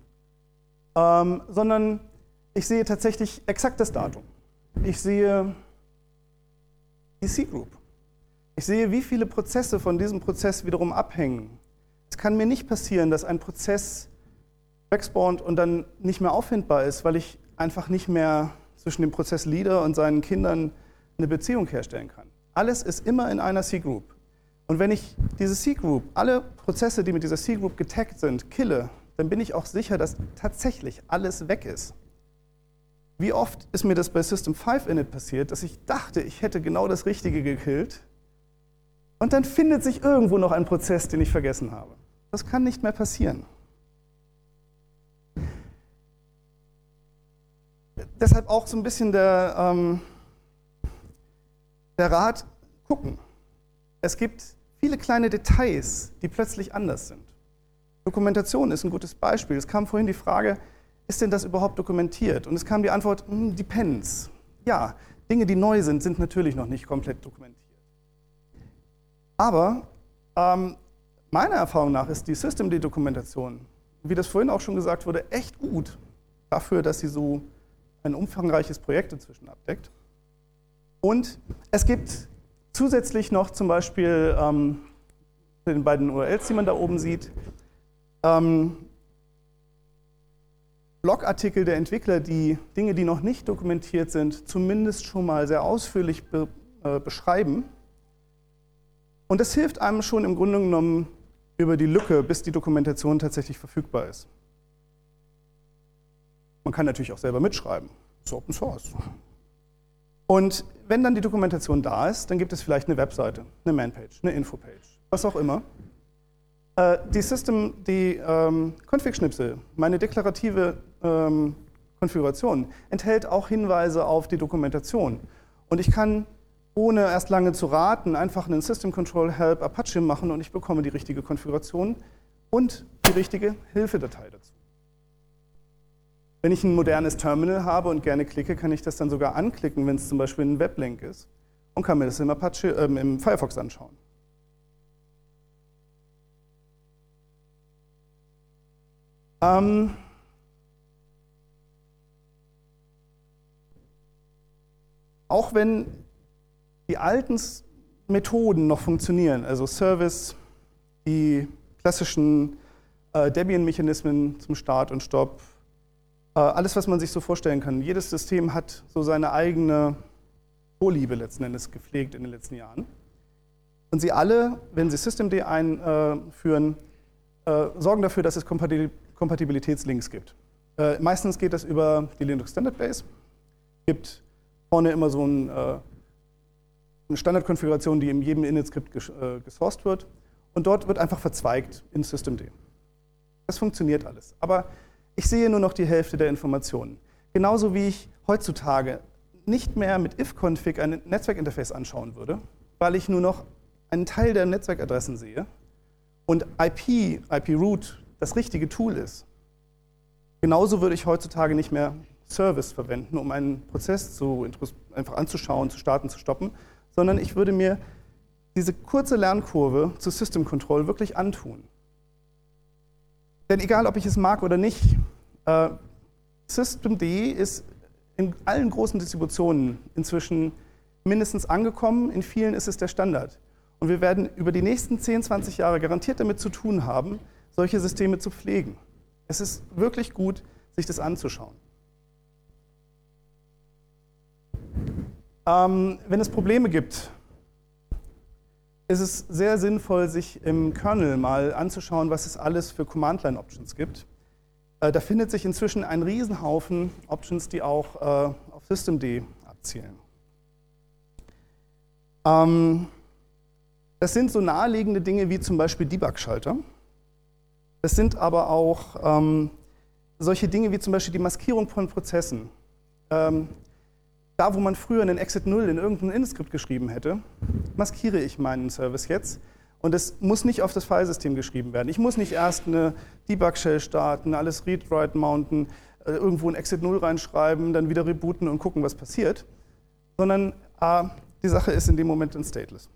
sondern ich sehe tatsächlich exakt das Datum. Ich sehe die C-Group. Ich sehe, wie viele Prozesse von diesem Prozess wiederum abhängen. Es kann mir nicht passieren, dass ein Prozess wegspawnt und dann nicht mehr auffindbar ist, weil ich einfach nicht mehr zwischen dem Prozessleader und seinen Kindern eine Beziehung herstellen kann. Alles ist immer in einer C-Group. Und wenn ich diese C-Group, alle Prozesse, die mit dieser C-Group getaggt sind, kille, dann bin ich auch sicher, dass tatsächlich alles weg ist. Wie oft ist mir das bei System 5 Init passiert, dass ich dachte, ich hätte genau das Richtige gekillt und dann findet sich irgendwo noch ein Prozess, den ich vergessen habe. Das kann nicht mehr passieren. Deshalb auch so ein bisschen der Rat, gucken. Es gibt viele kleine Details, die plötzlich anders sind. Dokumentation ist ein gutes Beispiel. Es kam vorhin die Frage, ist denn das überhaupt dokumentiert? Und es kam die Antwort, depends. Ja, Dinge, die neu sind, sind natürlich noch nicht komplett dokumentiert. Aber meiner Erfahrung nach ist die Systemd-Dokumentation, wie das vorhin auch schon gesagt wurde, echt gut dafür, dass sie so ein umfangreiches Projekt inzwischen abdeckt. Und es gibt zusätzlich noch zum Beispiel den beiden URLs, die man da oben sieht, Blogartikel der Entwickler, die Dinge, die noch nicht dokumentiert sind, zumindest schon mal sehr ausführlich beschreiben. Und das hilft einem schon im Grunde genommen über die Lücke, bis die Dokumentation tatsächlich verfügbar ist. Man kann natürlich auch selber mitschreiben. Das ist Open Source. Und wenn dann die Dokumentation da ist, dann gibt es vielleicht eine Webseite, eine Manpage, eine Infopage, was auch immer. Die Config-Schnipsel, meine deklarative Konfiguration, enthält auch Hinweise auf die Dokumentation. Und ich kann, ohne erst lange zu raten, einfach einen System Control Help Apache machen und ich bekomme die richtige Konfiguration und die richtige Hilfedatei dazu. Wenn ich ein modernes Terminal habe und gerne klicke, kann ich das dann sogar anklicken, wenn es zum Beispiel ein Weblink ist, und kann mir das im Firefox anschauen. Auch wenn die alten Methoden noch funktionieren, also Service, die klassischen Debian-Mechanismen zum Start und Stopp, alles, was man sich so vorstellen kann. Jedes System hat so seine eigene Vorliebe letzten Endes gepflegt in den letzten Jahren. Und sie alle, wenn sie Systemd einführen, sorgen dafür, dass es Kompatibilitätslinks gibt. Meistens geht das über die Linux Standard Base. Es gibt vorne immer so eine Standardkonfiguration, die in jedem Init-Skript gesourced wird. Und dort wird einfach verzweigt in Systemd. Das funktioniert alles. Aber ich sehe nur noch die Hälfte der Informationen. Genauso wie ich heutzutage nicht mehr mit ifconfig ein Netzwerkinterface anschauen würde, weil ich nur noch einen Teil der Netzwerkadressen sehe und IP-Root das richtige Tool ist. Genauso würde ich heutzutage nicht mehr Service verwenden, um einen Prozess einfach anzuschauen, zu starten, zu stoppen, sondern ich würde mir diese kurze Lernkurve zu System Control wirklich antun. Denn egal, ob ich es mag oder nicht, Systemd ist in allen großen Distributionen inzwischen mindestens angekommen, in vielen ist es der Standard. Und wir werden über die nächsten 10, 20 Jahre garantiert damit zu tun haben, solche Systeme zu pflegen. Es ist wirklich gut, sich das anzuschauen. Wenn es Probleme gibt, ist es sehr sinnvoll, sich im Kernel mal anzuschauen, was es alles für Command-Line-Options gibt. Da findet sich inzwischen ein Riesenhaufen Options, die auch auf Systemd abzielen. Das sind so naheliegende Dinge wie zum Beispiel Debug-Schalter. Das sind aber auch solche Dinge wie zum Beispiel die Maskierung von Prozessen. Da, wo man früher einen Exit 0 in irgendein Init-Skript geschrieben hätte, maskiere ich meinen Service jetzt. Und es muss nicht auf das Filesystem geschrieben werden. Ich muss nicht erst eine Debug-Shell starten, alles Read-Write mounten, irgendwo ein Exit 0 reinschreiben, dann wieder rebooten und gucken, was passiert. Sondern die Sache ist in dem Moment in Stateless.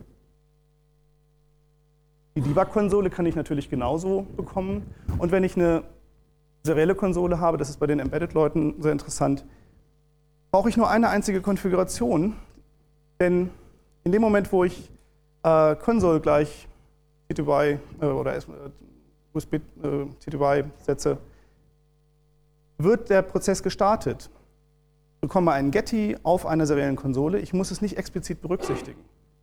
Die Debug-Konsole kann ich natürlich genauso bekommen. Und wenn ich eine serielle Konsole habe, das ist bei den Embedded-Leuten sehr interessant, brauche ich nur eine einzige Konfiguration, denn in dem Moment, wo ich Console gleich TTY oder USB TTY setze, wird der Prozess gestartet. Ich bekomme einen Getty auf einer seriellen Konsole, ich muss es nicht explizit berücksichtigen.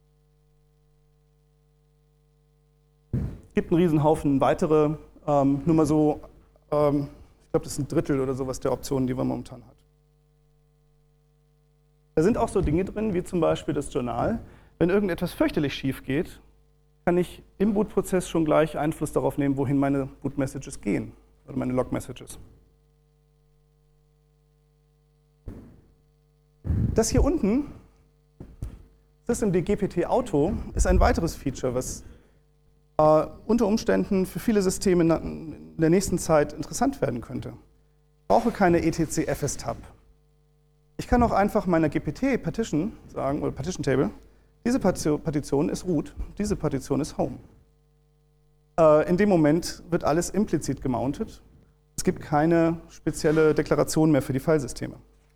Es gibt einen Riesenhaufen weitere, nur mal so, ich glaube, das ist ein Drittel oder sowas der Optionen, die man momentan hat. Da sind auch so Dinge drin, wie zum Beispiel das Journal. Wenn irgendetwas fürchterlich schief geht, kann ich im Bootprozess schon gleich Einfluss darauf nehmen, wohin meine Boot-Messages gehen oder meine Log-Messages. Das hier unten, Systemd GPT Auto, ist ein weiteres Feature, was unter Umständen für viele Systeme in der nächsten Zeit interessant werden könnte. Ich brauche keine etc fs-tab. Ich kann auch einfach meiner GPT-Partition sagen, oder Partition-Table, diese Partition ist Root, diese Partition ist Home. In dem Moment wird alles implizit gemountet. Es gibt keine spezielle Deklaration mehr für die Filesysteme.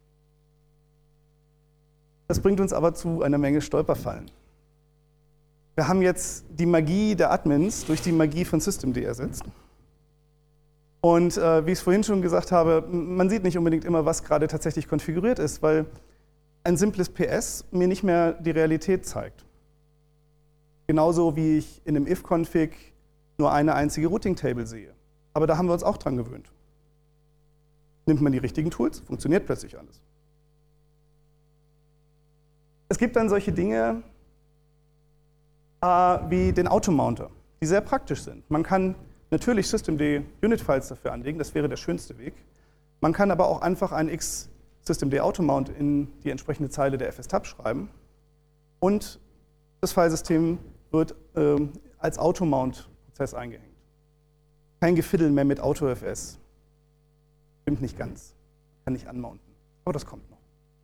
Das bringt uns aber zu einer Menge Stolperfallen. Wir haben jetzt die Magie der Admins durch die Magie von Systemd ersetzt. Und wie ich es vorhin schon gesagt habe, man sieht nicht unbedingt immer, was gerade tatsächlich konfiguriert ist, weil ein simples PS mir nicht mehr die Realität zeigt. Genauso wie ich in einem ifconfig nur eine einzige Routing-Table sehe. Aber da haben wir uns auch dran gewöhnt. Nimmt man die richtigen Tools, funktioniert plötzlich alles. Es gibt dann solche Dinge wie den Automounter, die sehr praktisch sind. Man kann natürlich Systemd-Unit-Files dafür anlegen, das wäre der schönste Weg. Man kann aber auch einfach ein X-Systemd-Automount in die entsprechende Zeile der FS-Tab schreiben und das Filesystem wird als Automount-Prozess eingehängt. Kein Gefiddle mehr mit AutoFS. Stimmt nicht ganz. Kann nicht unmounten. Aber das kommt noch.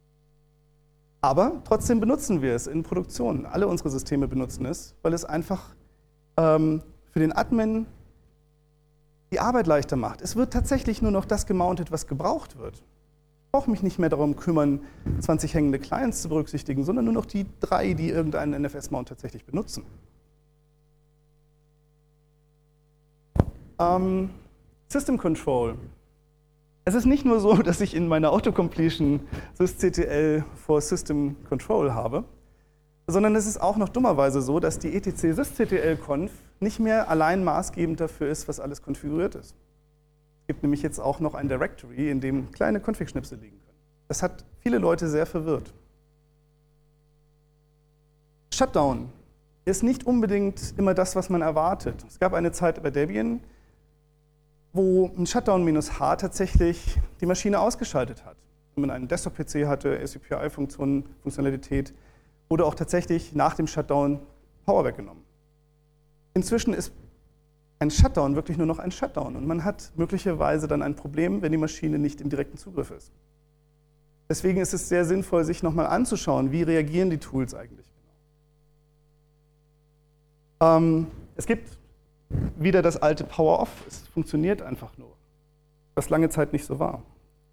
Aber trotzdem benutzen wir es in Produktion. Alle unsere Systeme benutzen es, weil es einfach für den Admin die Arbeit leichter macht. Es wird tatsächlich nur noch das gemountet, was gebraucht wird. Ich brauche mich nicht mehr darum kümmern, 20 hängende Clients zu berücksichtigen, sondern nur noch die 3, die irgendeinen NFS-Mount tatsächlich benutzen. System Control. Es ist nicht nur so, dass ich in meiner Autocompletion sysctl for System Control habe, sondern es ist auch noch dummerweise so, dass die etc sysctl-conf nicht mehr allein maßgebend dafür ist, was alles konfiguriert ist. Es gibt nämlich jetzt auch noch ein Directory, in dem kleine Config-Schnipsel liegen können. Das hat viele Leute sehr verwirrt. Shutdown ist nicht unbedingt immer das, was man erwartet. Es gab eine Zeit bei Debian, wo ein Shutdown-H tatsächlich die Maschine ausgeschaltet hat. Wenn man einen Desktop-PC hatte, SUPI-Funktionalität, wurde auch tatsächlich nach dem Shutdown Power weggenommen. Inzwischen ist ein Shutdown wirklich nur noch ein Shutdown und man hat möglicherweise dann ein Problem, wenn die Maschine nicht im direkten Zugriff ist. Deswegen ist es sehr sinnvoll, sich nochmal anzuschauen, wie reagieren die Tools eigentlich genau. Es gibt wieder das alte Power-Off, es funktioniert einfach nur, was lange Zeit nicht so war.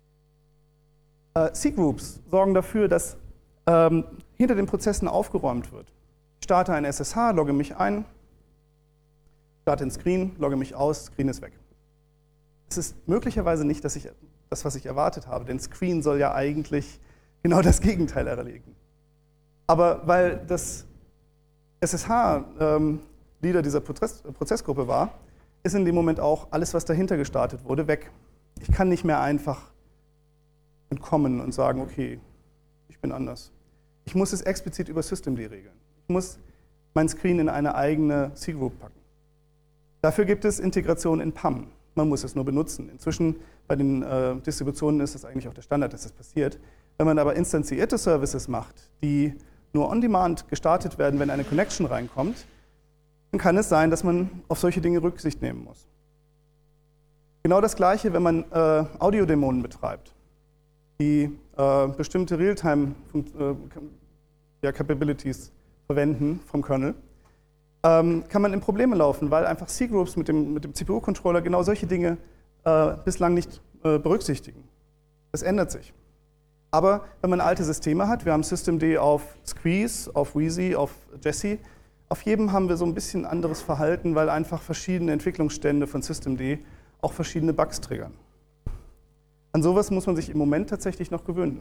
C-Groups sorgen dafür, dass hinter den Prozessen aufgeräumt wird. Ich starte ein SSH, logge mich ein, starte den Screen, logge mich aus, Screen ist weg. Es ist möglicherweise nicht das, was ich erwartet habe, denn Screen soll ja eigentlich genau das Gegenteil erledigen. Aber weil das SSH Leader dieser Prozessgruppe war, ist in dem Moment auch alles, was dahinter gestartet wurde, weg. Ich kann nicht mehr einfach entkommen und sagen, okay, ich bin anders. Ich muss es explizit über Systemd regeln. Ich muss mein Screen in eine eigene C-Group packen. Dafür gibt es Integration in PAM. Man muss es nur benutzen. Inzwischen bei den Distributionen ist das eigentlich auch der Standard, dass das passiert. Wenn man aber instanzierte Services macht, die nur on-demand gestartet werden, wenn eine Connection reinkommt, dann kann es sein, dass man auf solche Dinge Rücksicht nehmen muss. Genau das Gleiche, wenn man Audiodämonen betreibt, die bestimmte Realtime-Capabilities verwenden vom Kernel, kann man in Probleme laufen, weil einfach C-Groups mit dem CPU-Controller genau solche Dinge bislang nicht berücksichtigen. Das ändert sich. Aber wenn man alte Systeme hat, wir haben Systemd auf Squeeze, auf Wheezy, auf Jessie, auf jedem haben wir so ein bisschen anderes Verhalten, weil einfach verschiedene Entwicklungsstände von Systemd auch verschiedene Bugs triggern. An sowas muss man sich im Moment tatsächlich noch gewöhnen.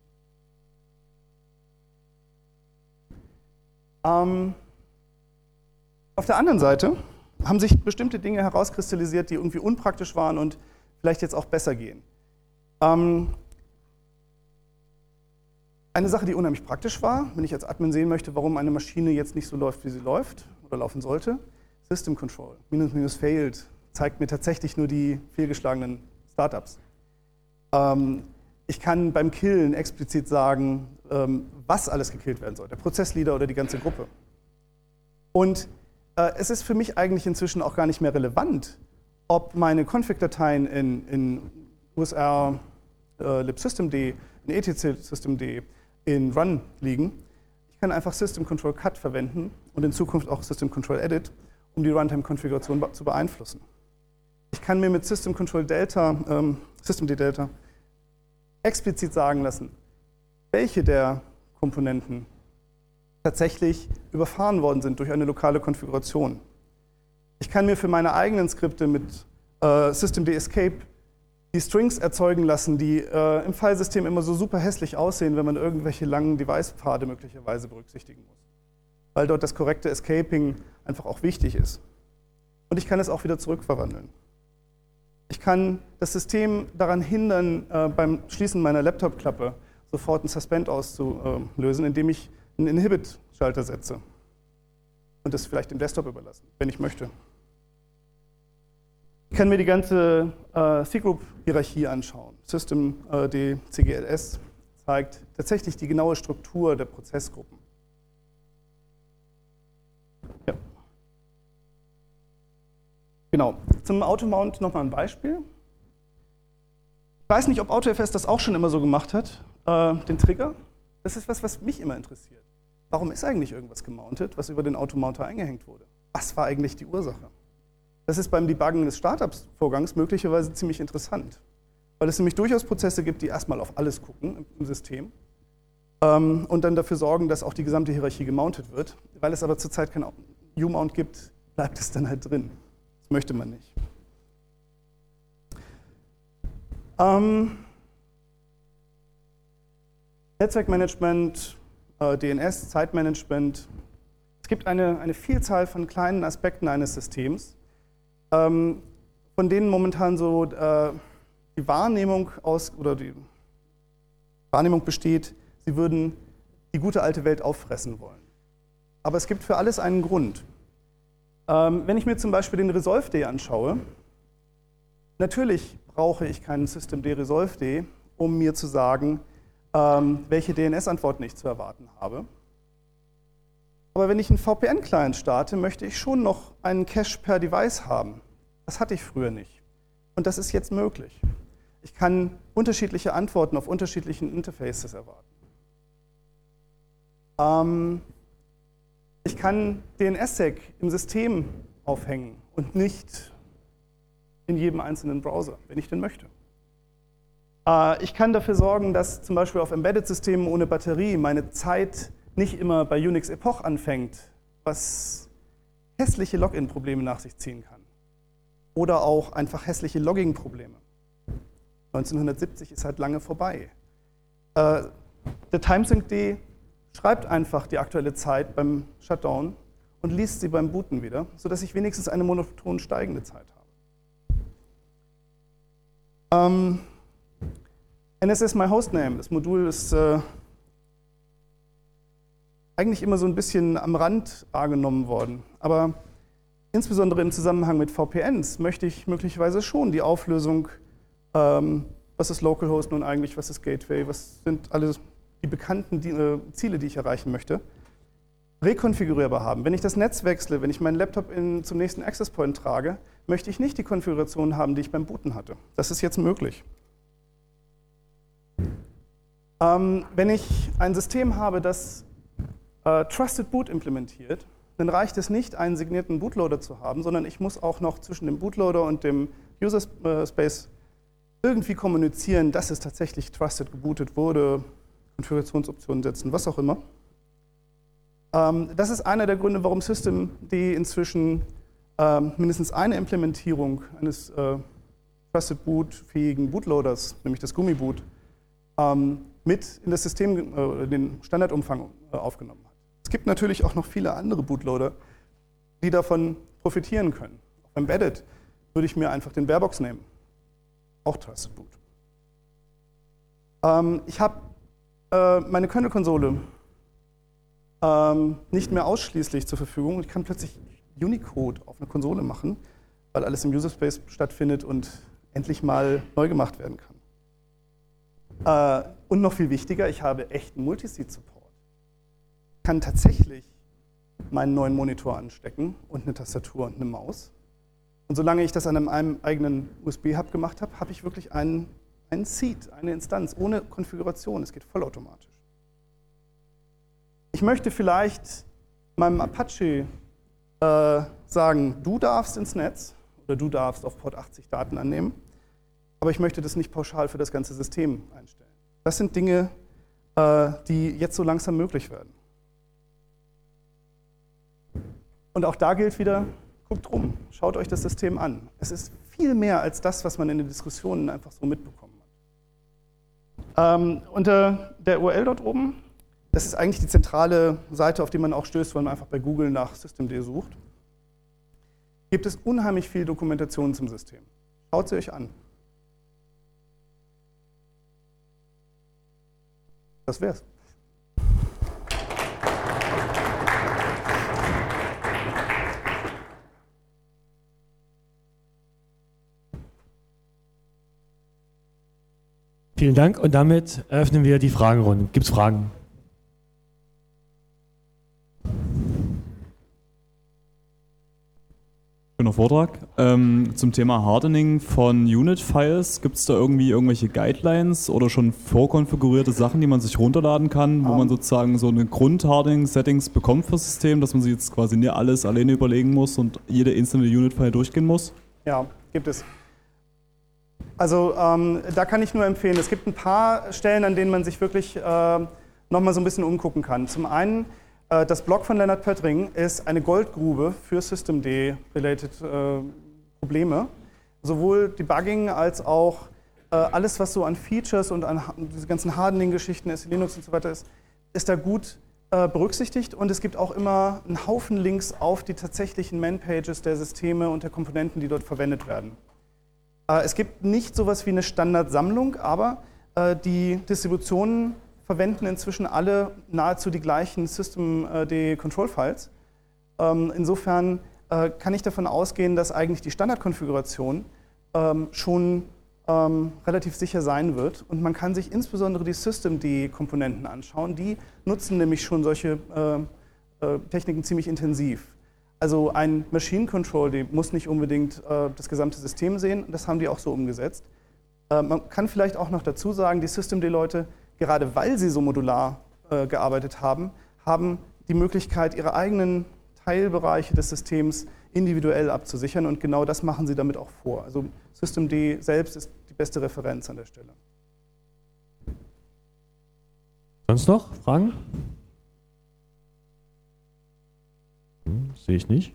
Auf der anderen Seite haben sich bestimmte Dinge herauskristallisiert, die irgendwie unpraktisch waren und vielleicht jetzt auch besser gehen. Eine Sache, die unheimlich praktisch war, wenn ich als Admin sehen möchte, warum eine Maschine jetzt nicht so läuft, wie sie läuft oder laufen sollte, System Control, --failed, zeigt mir tatsächlich nur die fehlgeschlagenen Startups. Ich kann beim Killen explizit sagen, was alles gekillt werden soll, der Prozessleader oder die ganze Gruppe. Und es ist für mich eigentlich inzwischen auch gar nicht mehr relevant, ob meine Config-Dateien in USR, libsystemd, in etc-systemd, in Run liegen. Ich kann einfach System Control Cut verwenden und in Zukunft auch System Control Edit, um die Runtime-Konfiguration zu beeinflussen. Ich kann mir mit System Control Delta, Systemd Delta, explizit sagen lassen, welche der Komponenten tatsächlich überfahren worden sind durch eine lokale Konfiguration. Ich kann mir für meine eigenen Skripte mit Systemd Escape die Strings erzeugen lassen, die im Filesystem immer so super hässlich aussehen, wenn man irgendwelche langen Device-Pfade möglicherweise berücksichtigen muss. Weil dort das korrekte Escaping einfach auch wichtig ist. Und ich kann es auch wieder zurückverwandeln. Ich kann das System daran hindern, beim Schließen meiner Laptop-Klappe sofort einen Suspend auszulösen, indem ich einen Inhibit-Schalter setze und das vielleicht dem Desktop überlassen, wenn ich möchte. Ich kann mir die ganze C-Group-Hierarchie anschauen. Systemd CGLS zeigt tatsächlich die genaue Struktur der Prozessgruppen. Ja. Genau. Zum Automount nochmal ein Beispiel. Ich weiß nicht, ob AutoFS das auch schon immer so gemacht hat, den Trigger. Das ist was mich immer interessiert. Warum ist eigentlich irgendwas gemountet, was über den Automounter eingehängt wurde? Was war eigentlich die Ursache? Das ist beim Debuggen des Startup-Vorgangs möglicherweise ziemlich interessant, weil es nämlich durchaus Prozesse gibt, die erstmal auf alles gucken im System und dann dafür sorgen, dass auch die gesamte Hierarchie gemountet wird. Weil es aber zurzeit kein U-Mount gibt, bleibt es dann halt drin. Das möchte man nicht. Netzwerkmanagement, DNS, Zeitmanagement. Es gibt eine Vielzahl von kleinen Aspekten eines Systems, von denen momentan so die Wahrnehmung besteht, sie würden die gute alte Welt auffressen wollen. Aber es gibt für alles einen Grund. Wenn ich mir zum Beispiel den Resolved anschaue, natürlich brauche ich keinen Systemd Resolved, um mir zu sagen, welche DNS-Antworten ich zu erwarten habe. Aber wenn ich einen VPN-Client starte, möchte ich schon noch einen Cache per Device haben. Das hatte ich früher nicht. Und das ist jetzt möglich. Ich kann unterschiedliche Antworten auf unterschiedlichen Interfaces erwarten. Ich kann DNSSEC im System aufhängen und nicht in jedem einzelnen Browser, wenn ich den möchte. Ich kann dafür sorgen, dass zum Beispiel auf Embedded-Systemen ohne Batterie meine Zeit nicht immer bei Unix Epoch anfängt, was hässliche Login-Probleme nach sich ziehen kann. Oder auch einfach hässliche Logging-Probleme. 1970 ist halt lange vorbei. Der Timesyncd schreibt einfach die aktuelle Zeit beim Shutdown und liest sie beim Booten wieder, sodass ich wenigstens eine monoton steigende Zeit habe. NSS My Hostname, das Modul ist eigentlich immer so ein bisschen am Rand wahrgenommen worden. Aber insbesondere im Zusammenhang mit VPNs möchte ich möglicherweise schon die Auflösung, was ist Localhost nun eigentlich, was ist Gateway, was sind alle die bekannten Ziele, die ich erreichen möchte, rekonfigurierbar haben. Wenn ich das Netz wechsle, wenn ich meinen Laptop zum nächsten Access Point trage, möchte ich nicht die Konfiguration haben, die ich beim Booten hatte. Das ist jetzt möglich. Wenn ich ein System habe, das Trusted Boot implementiert, dann reicht es nicht, einen signierten Bootloader zu haben, sondern ich muss auch noch zwischen dem Bootloader und dem User Space irgendwie kommunizieren, dass es tatsächlich trusted gebootet wurde, Konfigurationsoptionen setzen, was auch immer. Das ist einer der Gründe, warum Systemd inzwischen mindestens eine Implementierung eines Trusted Boot-fähigen Bootloaders, nämlich das Gummiboot, mit in das System, den Standardumfang aufgenommen hat. Es gibt natürlich auch noch viele andere Bootloader, die davon profitieren können. Auf Embedded würde ich mir einfach den Barebox nehmen, auch Trusted Boot. Ich habe meine Kernel-Konsole nicht mehr ausschließlich zur Verfügung und ich kann plötzlich Unicode auf einer Konsole machen, weil alles im User Space stattfindet und endlich mal neu gemacht werden kann. Und noch viel wichtiger, ich habe echten Multiseat-Support. Ich kann tatsächlich meinen neuen Monitor anstecken und eine Tastatur und eine Maus. Und solange ich das an einem eigenen USB-Hub gemacht habe, habe ich wirklich einen Seat, eine Instanz, ohne Konfiguration. Es geht vollautomatisch. Ich möchte vielleicht meinem Apache sagen, du darfst ins Netz oder du darfst auf Port 80 Daten annehmen, aber ich möchte das nicht pauschal für das ganze System einstellen. Das sind Dinge, die jetzt so langsam möglich werden. Und auch da gilt wieder, guckt rum, schaut euch das System an. Es ist viel mehr als das, was man in den Diskussionen einfach so mitbekommen hat. Unter der URL dort oben, das ist eigentlich die zentrale Seite, auf die man auch stößt, wenn man einfach bei Google nach Systemd sucht, gibt es unheimlich viel Dokumentation zum System. Schaut sie euch an. Das wär's. Vielen Dank und damit eröffnen wir die Fragerunde. Gibt es Fragen? Schöner Vortrag. Zum Thema Hardening von Unit-Files, gibt es da irgendwelche Guidelines oder schon vorkonfigurierte Sachen, die man sich runterladen kann, wo man sozusagen so eine Grund-Hardening-Settings bekommt fürs System, dass man sich jetzt quasi nicht alles alleine überlegen muss und jede einzelne Unit-File durchgehen muss? Ja, gibt es. Also da kann ich nur empfehlen, es gibt ein paar Stellen, an denen man sich wirklich nochmal so ein bisschen umgucken kann. Zum einen, das Blog von Lennart Pöttring ist eine Goldgrube für Systemd-related Probleme. Sowohl Debugging als auch alles, was so an Features und an diese ganzen Hardening-Geschichten, Linux und so weiter ist da gut berücksichtigt. Und es gibt auch immer einen Haufen Links auf die tatsächlichen Man-Pages der Systeme und der Komponenten, die dort verwendet werden. Es gibt nicht sowas wie eine Standardsammlung, aber die Distributionen verwenden inzwischen alle nahezu die gleichen Systemd-Control-Files. Insofern kann ich davon ausgehen, dass eigentlich die Standardkonfiguration schon relativ sicher sein wird. Und man kann sich insbesondere die Systemd-Komponenten anschauen. Die nutzen nämlich schon solche Techniken ziemlich intensiv. Also ein Machine Control, die muss nicht unbedingt das gesamte System sehen, das haben die auch so umgesetzt. Man kann vielleicht auch noch dazu sagen, die Systemd-Leute, gerade weil sie so modular gearbeitet haben, haben die Möglichkeit, ihre eigenen Teilbereiche des Systems individuell abzusichern und genau das machen sie damit auch vor. Also Systemd selbst ist die beste Referenz an der Stelle. Sonst noch Fragen? Sehe ich nicht.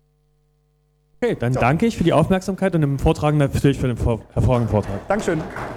Okay, dann danke ich für die Aufmerksamkeit und dem Vortrag natürlich für den hervorragenden Vortrag. Dankeschön.